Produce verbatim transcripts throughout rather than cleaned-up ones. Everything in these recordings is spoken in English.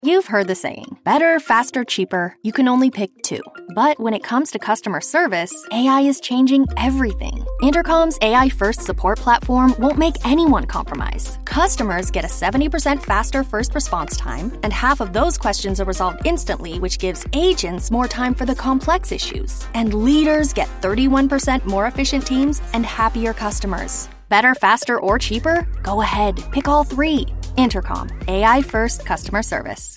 You've heard the saying, better, faster, cheaper, you can only pick two. But when it comes to customer service, A I is changing everything. Intercom's A I-first support platform won't make anyone compromise. Customers get a seventy percent faster first response time, and half of those questions are resolved instantly, which gives agents more time for the complex issues. And leaders get thirty-one percent more efficient teams and happier customers. Better, faster, or cheaper? Go ahead, pick all three. Intercom, A I-first customer service.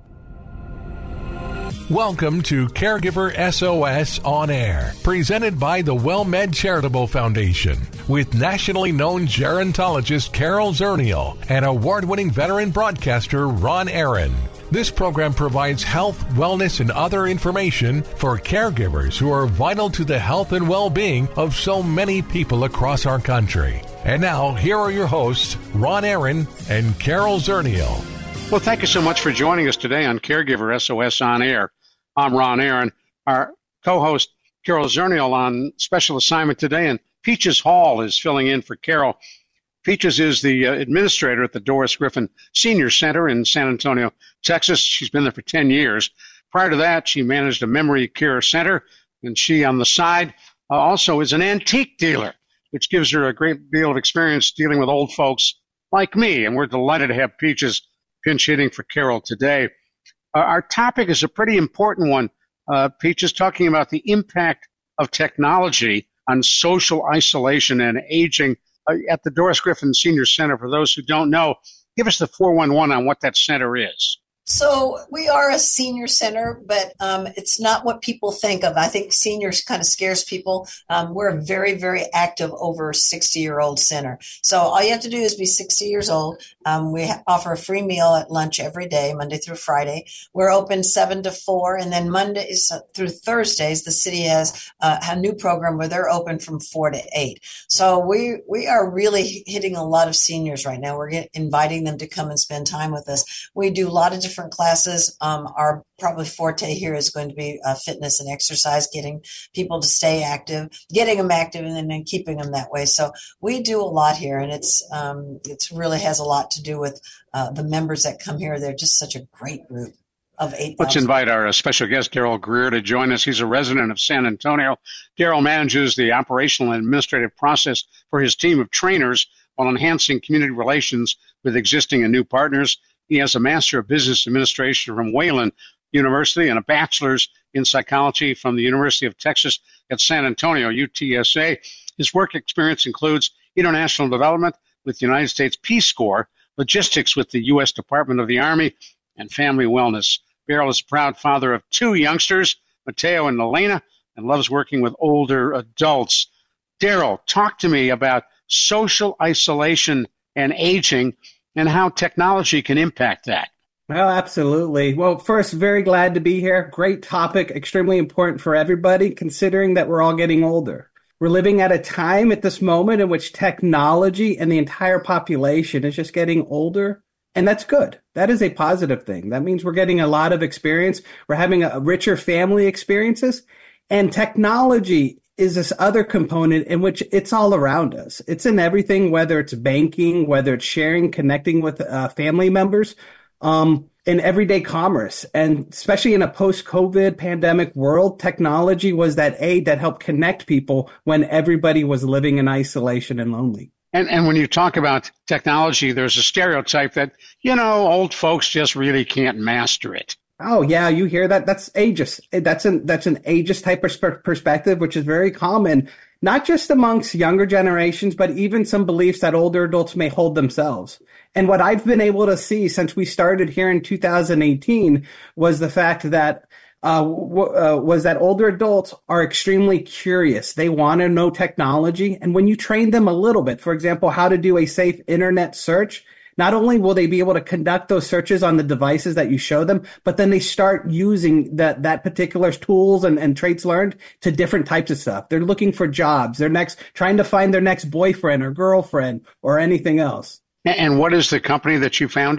Welcome to Caregiver S O S On Air, presented by the WellMed Charitable Foundation, with nationally known gerontologist Carol Zernial and award-winning veteran broadcaster Ron Aaron. This program provides health, wellness, and other information for caregivers who are vital to the health and well-being of so many people across our country. And now, here are your hosts, Ron Aaron and Carol Zernial. Well, thank you so much for joining us today on Caregiver S O S On Air. I'm Ron Aaron. Our co-host, Carol Zernial, on special assignment today, and Peaches Hall is filling in for Carol. Peaches is the uh, administrator at the Doris Griffin Senior Center in San Antonio, Texas. She's been there for ten years. Prior to that, she managed a memory care center, and she, on the side, uh, also is an antique dealer, which gives her a great deal of experience dealing with old folks like me, and we're delighted to have Peaches pinch hitting for Carol today. Uh, our topic is a pretty important one. Uh, Peaches talking about the impact of technology on social isolation and aging uh, at the Doris Griffin Senior Center. For those who don't know, give us the four one one on what that center is. So we are a senior center, but um, it's not what people think of. I think seniors kind of scares people. Um, we're a very, very active over sixty-year-old center. So all you have to do is be sixty years old. Um, we ha- offer a free meal at lunch every day, Monday through Friday. We're open seven to four, and then Mondays through Thursdays, the city has uh, a new program where they're open from four to eight. So we we are really hitting a lot of seniors right now. We're get, inviting them to come and spend time with us. We do a lot of different different classes. Um, our probably forte here is going to be uh, fitness and exercise, getting people to stay active, getting them active, and then, then keeping them that way. So we do a lot here, and it's um, it's really has a lot to do with uh, the members that come here. They're just such a great group of eight thousand. Let's invite our uh, special guest, Daryl Greer, to join us. He's a resident of San Antonio. Daryl manages the operational and administrative process for his team of trainers while enhancing community relations with existing and new partners. He has a Master of Business Administration from Wayland University and a bachelor's in psychology from the University of Texas at San Antonio, U T S A. His work experience includes international development with the United States Peace Corps, logistics with the U S Department of the Army, and family wellness. Daryl is a proud father of two youngsters, Mateo and Elena, and loves working with older adults. Daryl, talk to me about social isolation and aging and how technology can impact that. Well, absolutely. Well, first, very glad to be here. Great topic, extremely important for everybody, considering that we're all getting older. We're living at a time at this moment in which technology and the entire population is just getting older, and that's good. That is a positive thing. That means we're getting a lot of experience. We're having a richer family experiences, and technology is this other component in which it's all around us. It's in everything, whether it's banking, whether it's sharing, connecting with uh, family members, um, in everyday commerce. And especially in a post-COVID pandemic world, technology was that aid that helped connect people when everybody was living in isolation and lonely. And, and when you talk about technology, there's a stereotype that, you know, old folks just really can't master it. Oh, yeah, you hear that? That's ageist. That's an, that's an ageist type of perspective, which is very common, not just amongst younger generations, but even some beliefs that older adults may hold themselves. And what I've been able to see since we started here in two thousand eighteen was the fact that uh, w- uh, was that older adults are extremely curious. They want to know technology. And when you train them a little bit, for example, how to do a safe internet search, not only will they be able to conduct those searches on the devices that you show them, but then they start using that, that particular tools and, and traits learned to different types of stuff. They're looking for jobs. They're next, trying to find their next boyfriend or girlfriend or anything else. And what is the company that you founded?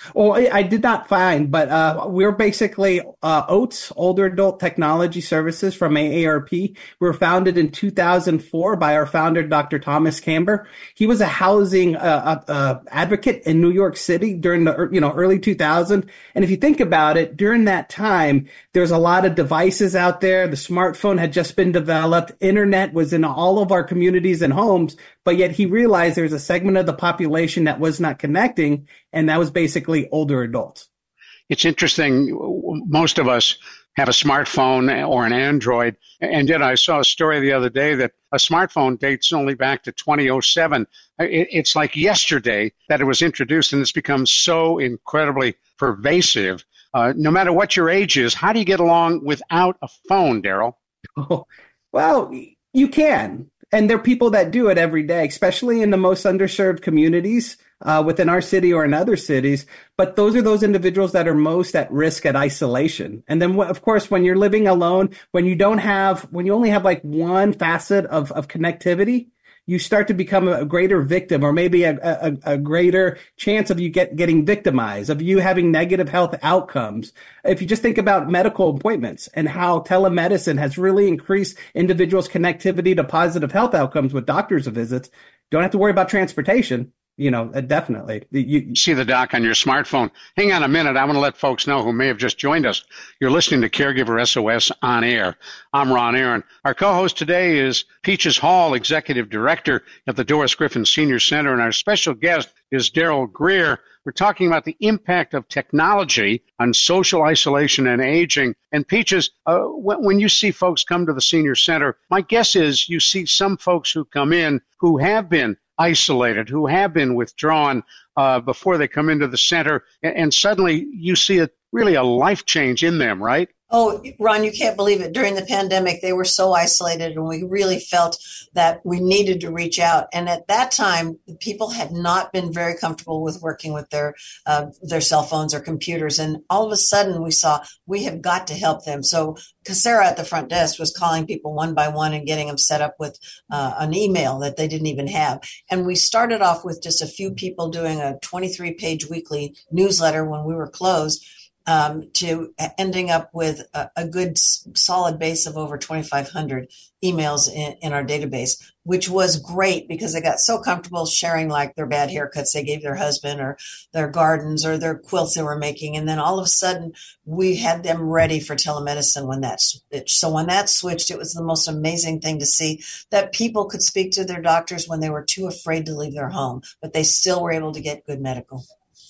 Well, I, I did not find, but uh, we're basically uh, OATS, Older Adult Technology Services from A A R P. We were founded in two thousand four by our founder, Doctor Thomas Camber. He was a housing uh, uh, advocate in New York City during the you know early two thousands. And if you think about it, during that time, there's a lot of devices out there. The smartphone had just been developed. Internet was in all of our communities and homes. But yet he realized there's a segment of the population that was not connecting, and that was basically older adults. It's interesting. Most of us have a smartphone or an Android. And yet I saw a story the other day that a smartphone dates only back to two thousand seven. It's like yesterday that it was introduced, and it's become so incredibly pervasive. Uh, no matter what your age is, how do you get along without a phone, Daryl? Oh, well, you can. And there are people that do it every day, especially in the most underserved communities uh, within our city or in other cities. But those are those individuals that are most at risk at isolation. And then, of course, when you're living alone, when you don't have, when you only have like one facet of, of connectivity, you start to become a greater victim, or maybe a, a, a greater chance of you get, getting victimized, of you having negative health outcomes. If you just think about medical appointments and how telemedicine has really increased individuals' connectivity to positive health outcomes with doctors' visits, don't have to worry about transportation. You know, definitely. You see the doc on your smartphone. Hang on a minute. I want to let folks know who may have just joined us. You're listening to Caregiver S O S On Air. I'm Ron Aaron. Our co-host today is Peaches Hall, Executive Director at the Doris Griffin Senior Center, and our special guest is Daryl Greer. We're talking about the impact of technology on social isolation and aging. And Peaches, uh, when, when you see folks come to the Senior Center, my guess is you see some folks who come in who have been isolated, who have been withdrawn uh, before they come into the center, and, and suddenly you see a really a life change in them, right? Oh, Ron, you can't believe it. During the pandemic, they were so isolated, and we really felt that we needed to reach out. And at that time, people had not been very comfortable with working with their uh, their cell phones or computers. And all of a sudden, we saw we have got to help them. So Casera at the front desk was calling people one by one and getting them set up with uh, an email that they didn't even have. And we started off with just a few people doing a twenty-three page weekly newsletter when we were closed, Um, to ending up with a, a good solid base of over twenty-five hundred emails in, in our database, which was great because they got so comfortable sharing like their bad haircuts they gave their husband, or their gardens, or their quilts they were making. And then all of a sudden we had them ready for telemedicine when that switched. So when that switched, it was the most amazing thing to see that people could speak to their doctors when they were too afraid to leave their home, but they still were able to get good medical.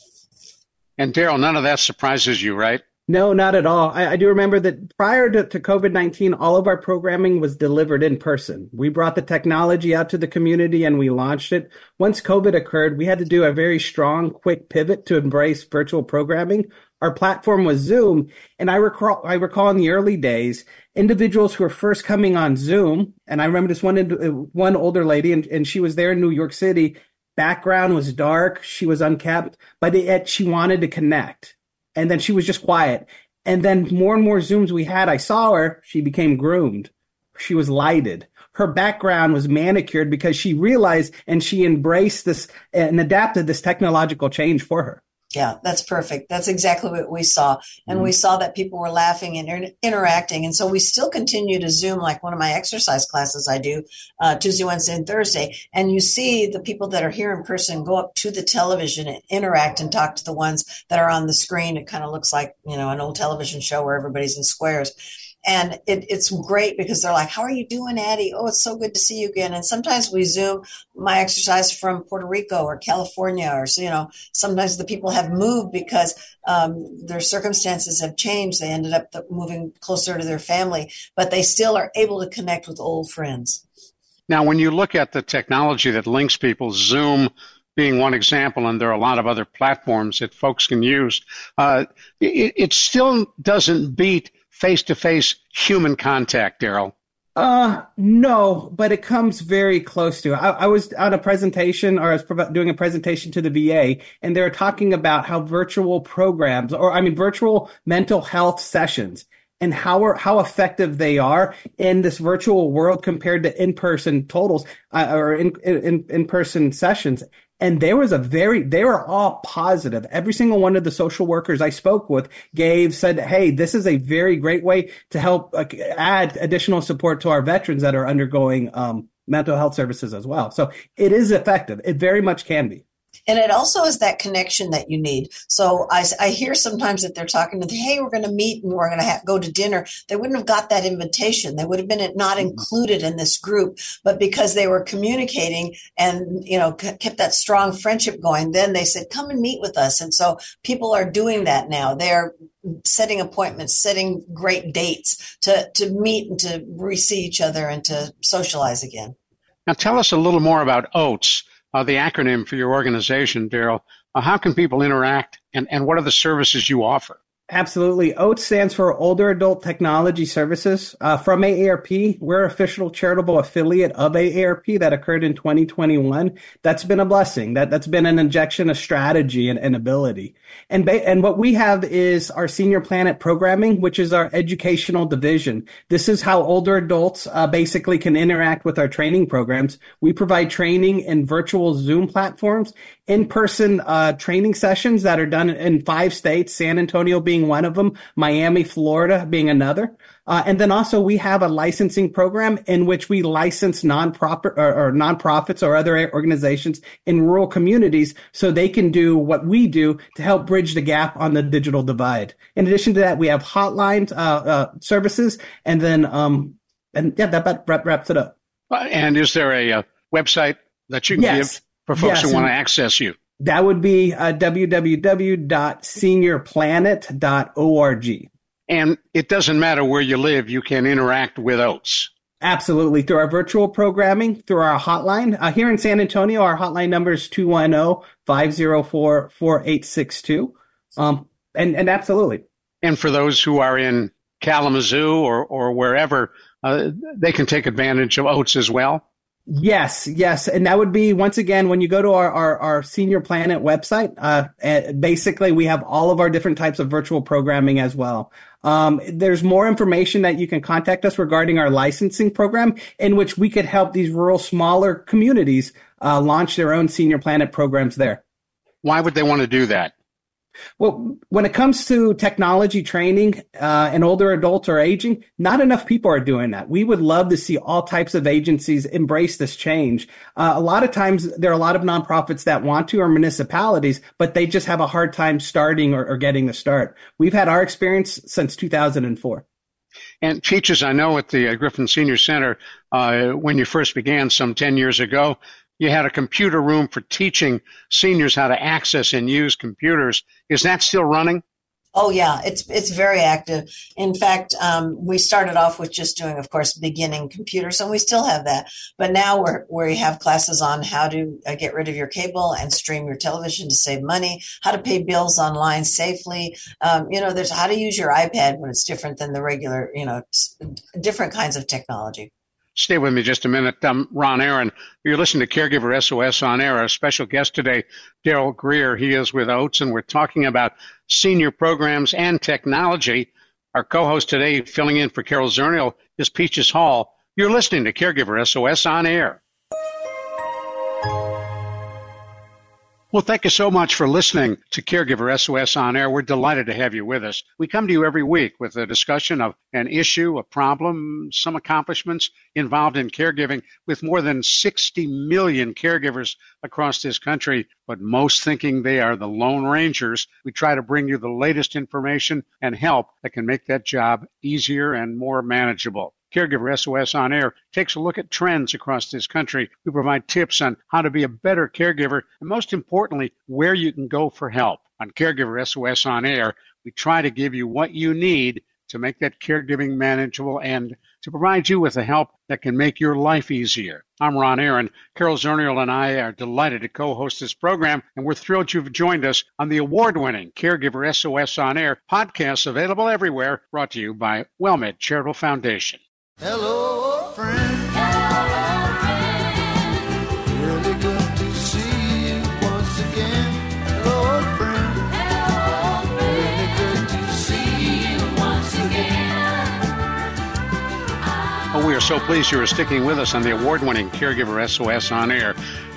And Daryl, none of that surprises you, right? No, not at all. I, I do remember that prior to, to COVID nineteen, all of our programming was delivered in person. We brought the technology out to the community and we launched it. Once COVID occurred, we had to do a very strong, quick pivot to embrace virtual programming. Our platform was Zoom. And I recall, I recall in the early days, individuals who were first coming on Zoom, and I remember this one, one older lady, and, and she was there in New York City. Background was dark. She was unkempt, but yet she wanted to connect. And then she was just quiet. And then more and more Zooms we had, I saw her. She became groomed. She was lighted. Her background was manicured because she realized and she embraced this and adapted this technological change for her. Yeah, that's perfect. That's exactly what we saw. And mm-hmm. we saw that people were laughing and inter- interacting. And so we still continue to Zoom, like one of my exercise classes I do uh, Tuesday, Wednesday, and Thursday. And you see the people that are here in person go up to the television and interact and talk to the ones that are on the screen. It kind of looks like, you know, an old television show where everybody's in squares. And it, it's great because they're like, how are you doing, Addie? Oh, it's so good to see you again. And sometimes we Zoom my exercise from Puerto Rico or California, or, you know, sometimes the people have moved because um, their circumstances have changed. They ended up moving closer to their family, but they still are able to connect with old friends. Now, when you look at the technology that links people, Zoom being one example, and there are a lot of other platforms that folks can use, uh, it, it still doesn't beat face-to-face human contact, Daryl. Uh, no, but it comes very close to it. I, I was on a presentation, or I was pro- doing a presentation to the V A, and they were talking about how virtual programs, or I mean, virtual mental health sessions, and how are, how effective they are in this virtual world compared to in-person totals uh, or in, in in-person sessions. And there was a very, they were all positive. Every single one of the social workers I spoke with gave, said, hey, this is a very great way to help uh, add additional support to our veterans that are undergoing um, mental health services as well. So it is effective. It very much can be. And it also is that connection that you need. So I, I hear sometimes that they're talking to, hey, we're going to meet and we're going to ha- go to dinner. They wouldn't have got that invitation. They would have been not included in this group. But because they were communicating and, you know, c- kept that strong friendship going, then they said, come and meet with us. And so people are doing that now. They're setting appointments, setting great dates to, to meet and to re-see each other and to socialize again. Now tell us a little more about OATS. Uh, the acronym for your organization, Daryl. Uh, how can people interact, and, and what are the services you offer? Absolutely. OATS stands for Older Adult Technology Services. Uh, from A A R P, we're an official charitable affiliate of A A R P that occurred in twenty twenty-one. That's been a blessing. That, that's been an injection of strategy and, and ability. And, ba- and what we have is our Senior Planet programming, which is our educational division. This is how older adults uh, basically can interact with our training programs. We provide training in virtual Zoom platforms, in-person uh, training sessions that are done in five states, San Antonio being one of them, Miami, Florida being another. Uh, and then also we have a licensing program in which we license non-profit or, or nonprofits or other organizations in rural communities so they can do what we do to help bridge the gap on the digital divide. In addition to that, we have hotline uh, uh, services, and then um, and yeah, that about wraps it up. And is there a, a website that you can yes. give for folks yes. who want to access you? That would be uh, w w w dot senior planet dot org. And it doesn't matter where you live, you can interact with OATS. Absolutely. Through our virtual programming, through our hotline. Uh, here in San Antonio, our hotline number is two one zero, five zero four, four eight six two. Um, and, and absolutely. And for those who are in Kalamazoo or, or wherever, uh, they can take advantage of OATS as well? Yes, yes. And that would be, once again, when you go to our, our, our Senior Planet website, uh, basically we have all of our different types of virtual programming as well. Um, there's more information that you can contact us regarding our licensing program, in which we could help these rural, smaller communities uh, launch their own Senior Planet programs there. Why would they want to do that? Well, when it comes to technology training uh, and older adults or aging, not enough people are doing that. We would love to see all types of agencies embrace this change. Uh, a lot of times there are a lot of nonprofits that want to, or municipalities, but they just have a hard time starting or, or getting the start. We've had our experience since two thousand four. And teachers, I know at the uh, Griffin Senior Center, uh, when you first began some ten years ago, you had a computer room for teaching seniors how to access and use computers. Is that still running? Oh, yeah, it's it's very active. In fact, um, we started off with just doing, of course, beginning computers, and we still have that. But now we're, we have classes on how to uh, get rid of your cable and stream your television to save money, how to pay bills online safely. Um, you know, there's how to use your iPad when it's different than the regular, you know, different kinds of technology. Stay with me just a minute. I'm Ron Aaron. You're listening to Caregiver S O S on Air. Our special guest today, Daryl Greer. He is with OATS, and we're talking about senior programs and technology. Our co-host today, filling in for Carol Zernial, is Peaches Hall. You're listening to Caregiver S O S on Air. Well, thank you so much for listening to Caregiver S O S on Air. We're delighted to have you with us. We come to you every week with a discussion of an issue, a problem, some accomplishments involved in caregiving with more than sixty million caregivers across this country, but most thinking they are the Lone Rangers. We try to bring you the latest information and help that can make that job easier and more manageable. Caregiver S O S on Air takes a look at trends across this country. We provide tips on how to be a better caregiver, and most importantly, where you can go for help. On Caregiver S O S on Air, we try to give you what you need to make that caregiving manageable and to provide you with the help that can make your life easier. I'm Ron Aaron. Carol Zernial and I are delighted to co-host this program, and we're thrilled you've joined us on the award-winning Caregiver S O S on Air podcast, available everywhere, brought to you by WellMed Charitable Foundation. Hello, friend. Hello, friend. Really good to see you once again. Hello, friend. Hello, friend. Really good to see you once again. Oh, we are so pleased you are sticking with us on the award-winning Caregiver S O S on Air.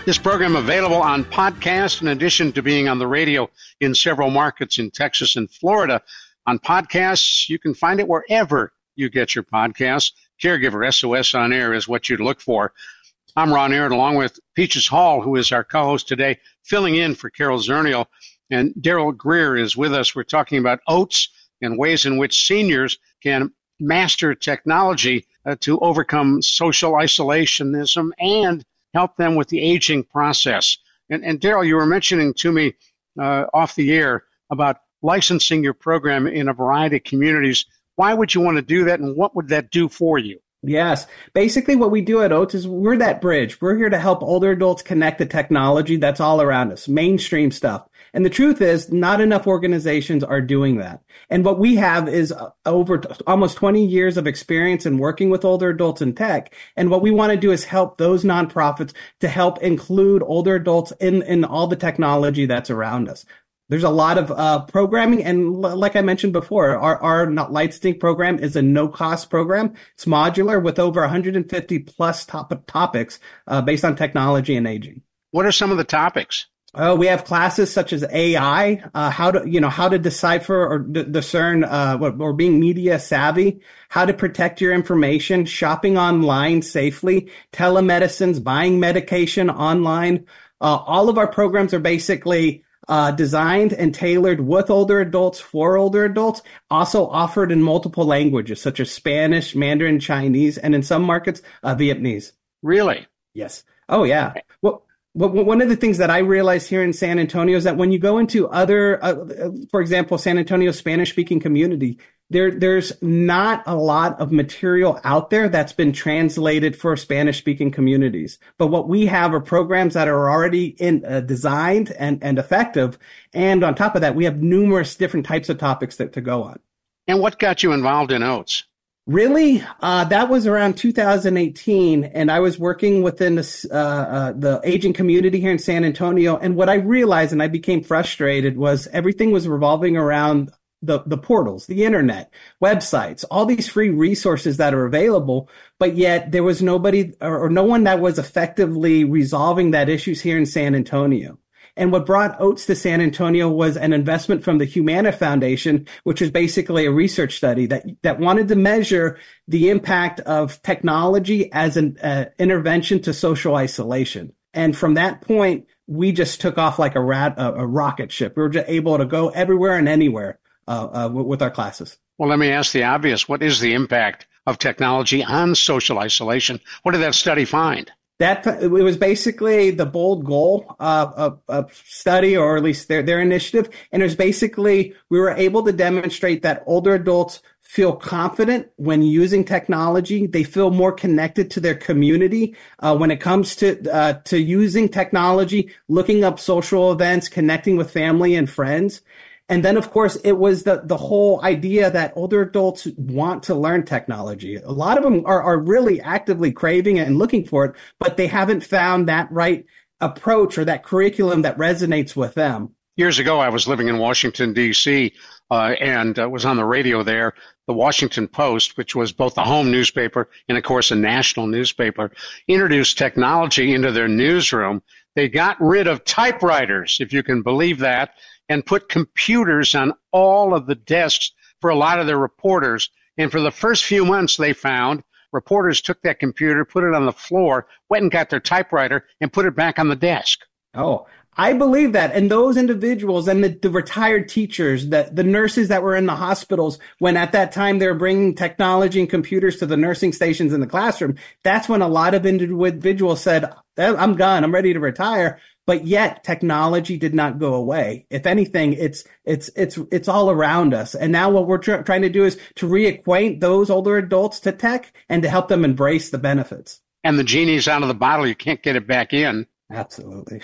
This program available on podcast in addition to being on the radio in several markets in Texas and Florida. On podcasts, you can find it wherever you get your podcasts. Caregiver S O S On Air is what you'd look for. I'm Ron Aaron, along with Peaches Hall, who is our co-host today, filling in for Carol Zernial. And Daryl Greer is with us. We're talking about oats and ways in which seniors can master technology uh, to overcome social isolationism and help them with the aging process. And, and Daryl, you were mentioning to me uh, off the air about licensing your program in a variety of communities. Why would you want to do that, and what would that do for you? Yes. Basically, what we do at Oats is we're that bridge. We're here to help older adults connect the technology that's all around us, mainstream stuff. And the truth is, not enough organizations are doing that. And what we have is over t- almost twenty years of experience in working with older adults in tech. And what we want to do is help those nonprofits to help include older adults in, in all the technology that's around us. There's a lot of uh, programming, and l- like I mentioned before, our, our Lightsync program is a no-cost program. It's modular with over one hundred fifty plus top topics uh, based on technology and aging. What are some of the topics? Oh, we have classes such as A I, uh, how to, you know, how to decipher or d- discern, uh, or being media savvy, how to protect your information, shopping online safely, telemedicines, buying medication online. Uh, all of our programs are basically Uh, designed and tailored with older adults for older adults, also offered in multiple languages such as Spanish, Mandarin, Chinese, and in some markets, uh, Vietnamese. Really? Yes. Oh, yeah. Well, well, one of the things that I realized here in San Antonio is that when you go into other, uh, for example, San Antonio Spanish-speaking community, there, there's not a lot of material out there that's been translated for Spanish-speaking communities. But what we have are programs that are already in, uh, designed and, and effective. And on top of that, we have numerous different types of topics that to go on. And what got you involved in Oats? Really, uh, that was around two thousand eighteen, and I was working within the, uh, uh, the aging community here in San Antonio. And what I realized, and I became frustrated, was everything was revolving around the, the portals, the internet, websites, all these free resources that are available, but yet there was nobody or, or no one that was effectively resolving that issues here in San Antonio. And what brought Oats to San Antonio was an investment from the Humana Foundation, which was basically a research study that, that wanted to measure the impact of technology as an uh, intervention to social isolation. And from that point, we just took off like a, rat, a, a rocket ship. We were just able to go everywhere and anywhere uh, uh, with our classes. Well, let me ask the obvious. What is the impact of technology on social isolation? What did that study find? That it was basically the bold goal of uh, a study, or at least their their initiative. And it was basically we were able to demonstrate that older adults feel confident when using technology. They feel more connected to their community uh, when it comes to uh, to using technology, looking up social events, connecting with family and friends. And then, of course, it was the, the whole idea that older adults want to learn technology. A lot of them are, are really actively craving it and looking for it, but they haven't found that right approach or that curriculum that resonates with them. Years ago, I was living in Washington, D C, uh, and uh, was on the radio there. The Washington Post, which was both a home newspaper and, of course, a national newspaper, introduced technology into their newsroom. They got rid of typewriters, if you can believe that, and put computers on all of the desks for a lot of their reporters. And for the first few months, they found reporters took that computer, put it on the floor, went and got their typewriter, and put it back on the desk. Oh, I believe that. And those individuals and the, the retired teachers, the, the nurses that were in the hospitals, when at that time they were bringing technology and computers to the nursing stations in the classroom, that's when a lot of individuals said, I'm done, I'm ready to retire. But yet technology did not go away. If anything, it's, it's, it's, it's all around us. And now what we're tr- trying to do is to reacquaint those older adults to tech and to help them embrace the benefits. And the genie's out of the bottle. You can't get it back in. Absolutely.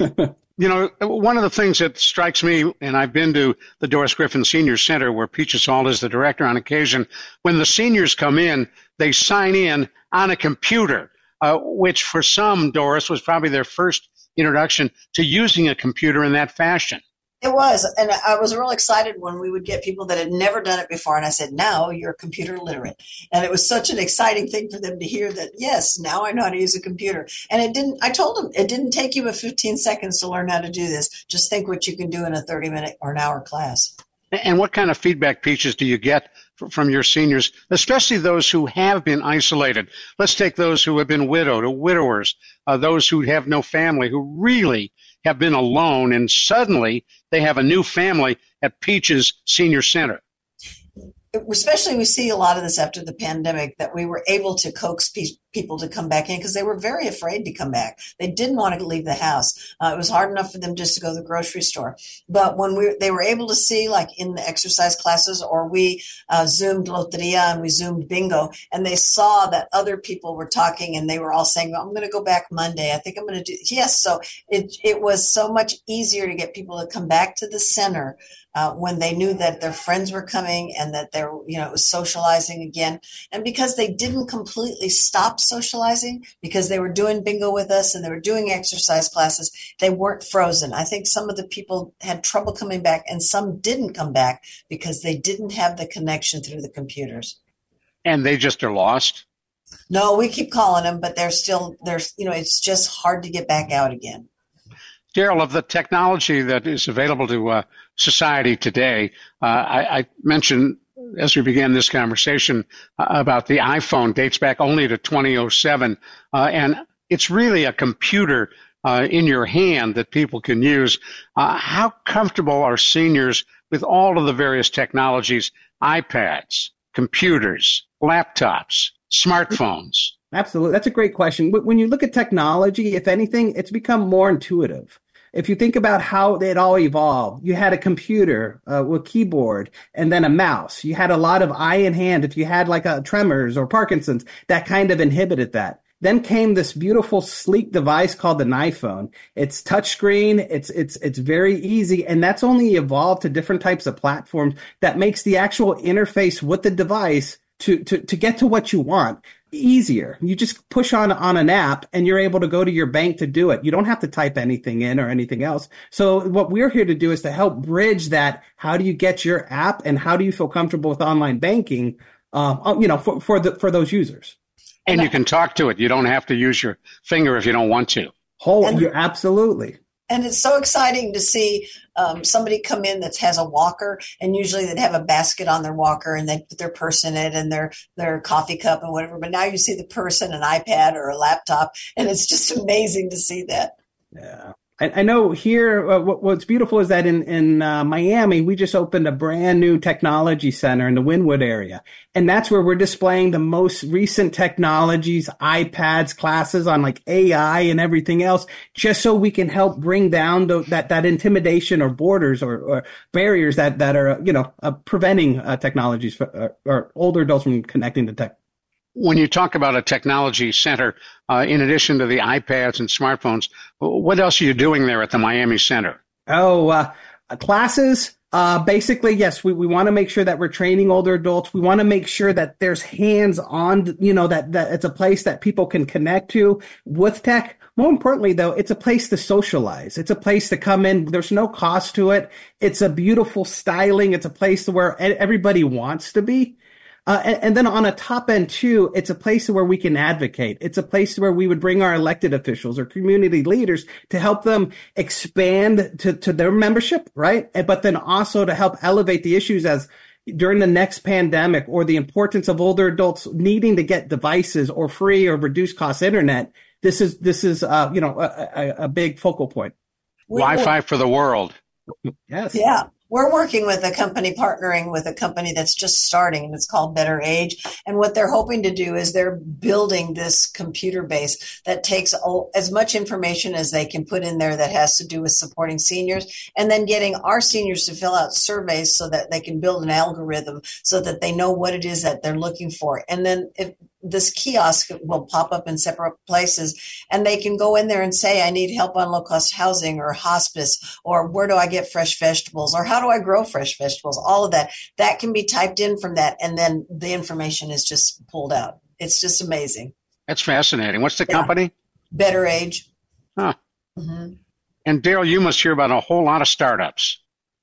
You know, one of the things that strikes me, and I've been to the Doris Griffin Senior Center where Peaches Hall is the director on occasion, when the seniors come in, they sign in on a computer, uh, which for some, Doris, was probably their first introduction to using a computer in that fashion. It was. And I was real excited when we would get people that had never done it before. And I said, now you're computer literate. And it was such an exciting thing for them to hear that, yes, now I know how to use a computer. And it didn't, I told them, it didn't take you but fifteen seconds to learn how to do this. Just think what you can do in a thirty minute or an hour class. And what kind of feedback, Peaches, do you get from your seniors, especially those who have been isolated? Let's take those who have been widowed or widowers, uh, those who have no family, who really have been alone, and suddenly they have a new family at Peaches Senior Center. Especially we see a lot of this after the pandemic, that we were able to coax pe- people to come back in because they were very afraid to come back. They didn't want to leave the house. Uh, it was hard enough for them just to go to the grocery store. But when we they were able to see, like in the exercise classes, or we uh, Zoomed Loteria and we Zoomed Bingo, and they saw that other people were talking and they were all saying, well, I'm going to go back Monday. I think I'm going to do yes. So it it was so much easier to get people to come back to the center Uh, when they knew that their friends were coming and that they're, you know, it was socializing again. And because they didn't completely stop socializing, because they were doing bingo with us and they were doing exercise classes, they weren't frozen. I think some of the people had trouble coming back and some didn't come back because they didn't have the connection through the computers. And they just are lost? No, we keep calling them, but they're still, there's, you know, it's just hard to get back out again. Daryl, of the technology that is available to uh, society today, uh, I, I mentioned as we began this conversation uh, about the iPhone, dates back only to twenty oh seven, uh, and it's really a computer uh, in your hand that people can use. Uh, how comfortable are seniors with all of the various technologies, iPads, computers, laptops, smartphones? Absolutely. That's a great question. When you look at technology, if anything, it's become more intuitive. If you think about how it all evolved, you had a computer uh, with keyboard and then a mouse. You had a lot of eye and hand. If you had like a tremors or Parkinson's, that kind of inhibited that. Then came this beautiful, sleek device called an iPhone. It's touchscreen. It's it's it's very easy, and that's only evolved to different types of platforms that makes the actual interface with the device to to to get to what you want easier. You just push on on an app and you're able to go to your bank to do it. You don't have to type anything in or anything else. So what we're here to do is to help bridge that. How do you get your app and how do you feel comfortable with online banking, uh, you know, for, for the for those users? And you can talk to it. You don't have to use your finger if you don't want to. Oh, you absolutely. And it's so exciting to see um, somebody come in that has a walker, and usually they'd have a basket on their walker and they put their purse in it and their, their coffee cup and whatever. But now you see the person, an iPad or a laptop, and it's just amazing to see that. Yeah. I, I know here, uh, what, what's beautiful is that in, in uh, Miami, we just opened a brand new technology center in the Wynwood area. And that's where we're displaying the most recent technologies, iPads, classes on like A I and everything else, just so we can help bring down the, that, that intimidation or borders or, or barriers that, that are, you know, uh, preventing uh, technologies for, uh, or older adults from connecting to tech. When you talk about a technology center, uh, in addition to the iPads and smartphones, what else are you doing there at the Miami Center? Oh, uh, classes. Uh, basically, yes, we, we want to make sure that we're training older adults. We want to make sure that there's hands on, you know, that, that it's a place that people can connect to with tech. More importantly, though, it's a place to socialize. It's a place to come in. There's no cost to it. It's a beautiful styling. It's a place where everybody wants to be. Uh, and, and then on a top end too, it's a place where we can advocate. It's a place where we would bring our elected officials or community leaders to help them expand to, to their membership, right? But then also to help elevate the issues as during the next pandemic, or the importance of older adults needing to get devices or free or reduced cost internet. This is, this is, uh, you know, a, a, a big focal point. Wi-Fi for the world. Yes. Yeah. We're working with a company, partnering with a company that's just starting, and it's called Better Age. And what they're hoping to do is they're building this computer base that takes as much information as they can put in there that has to do with supporting seniors, and then getting our seniors to fill out surveys so that they can build an algorithm so that they know what it is that they're looking for. And then if this kiosk will pop up in separate places, and they can go in there and say, I need help on low-cost housing or hospice, or where do I get fresh vegetables, or how do I grow fresh vegetables? All of that. That can be typed in from that, and then the information is just pulled out. It's just amazing. That's fascinating. What's the Yeah. company? Better Age. Huh. Mm-hmm. And Daryl, you must hear about a whole lot of startups.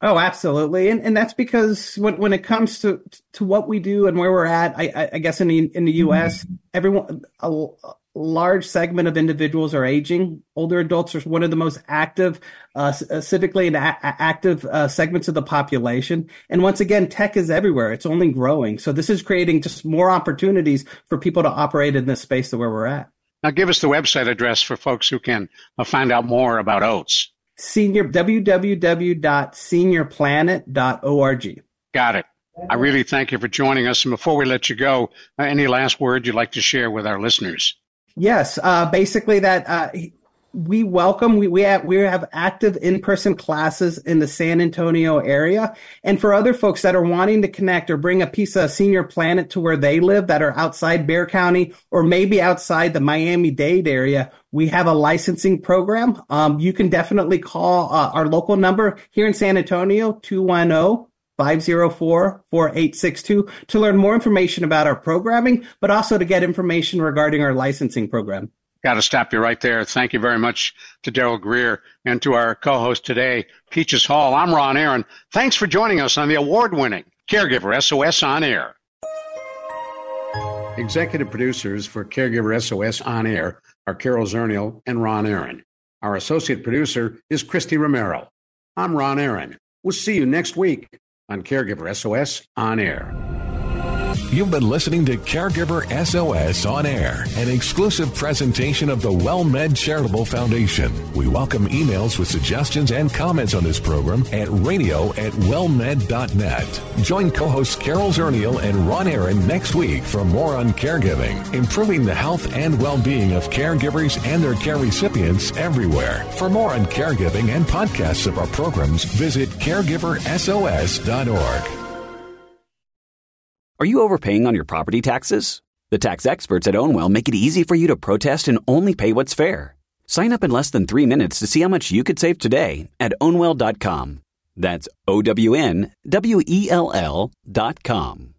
Oh, absolutely. And and that's because when when it comes to to what we do and where we're at, I I guess in the in the U S, everyone a, a large segment of individuals are aging. Older adults are one of the most active, uh, civically and a- active uh, segments of the population. And once again, tech is everywhere. It's only growing. So this is creating just more opportunities for people to operate in this space to where we're at. Now, give us the website address for folks who can uh, find out more about Oats. Senior, w w w dot senior planet dot org. Got it. I really thank you for joining us. And before we let you go, uh, any last words you'd like to share with our listeners? Yes, uh, basically that uh, we welcome, we, we have, we have active in-person classes in the San Antonio area. And for other folks that are wanting to connect or bring a piece of Senior Planet to where they live that are outside Bexar County or maybe outside the Miami-Dade area, we have a licensing program. Um, you can definitely call uh, our local number here in San Antonio, two one zero, five zero four, four eight six two, to learn more information about our programming, but also to get information regarding our licensing program. Got to stop you right there. Thank you very much to Daryl Greer and to our co-host today, Peaches Hall. I'm Ron Aaron. Thanks for joining us on the award-winning Caregiver S O S On Air. Executive producers for Caregiver S O S On Air are Carol Zernial and Ron Aaron. Our associate producer is Christy Romero. I'm Ron Aaron. We'll see you next week on Caregiver S O S On Air. You've been listening to Caregiver S O S On Air, an exclusive presentation of the WellMed Charitable Foundation. We welcome emails with suggestions and comments on this program at radio at wellmed dot net. Join co-hosts Carol Zernial and Ron Aaron next week for more on caregiving, improving the health and well-being of caregivers and their care recipients everywhere. For more on caregiving and podcasts of our programs, visit caregiver S O S dot org. Are you overpaying on your property taxes? The tax experts at Ownwell make it easy for you to protest and only pay what's fair. Sign up in less than three minutes to see how much you could save today at ownwell dot com. That's O W N W E L L dot com.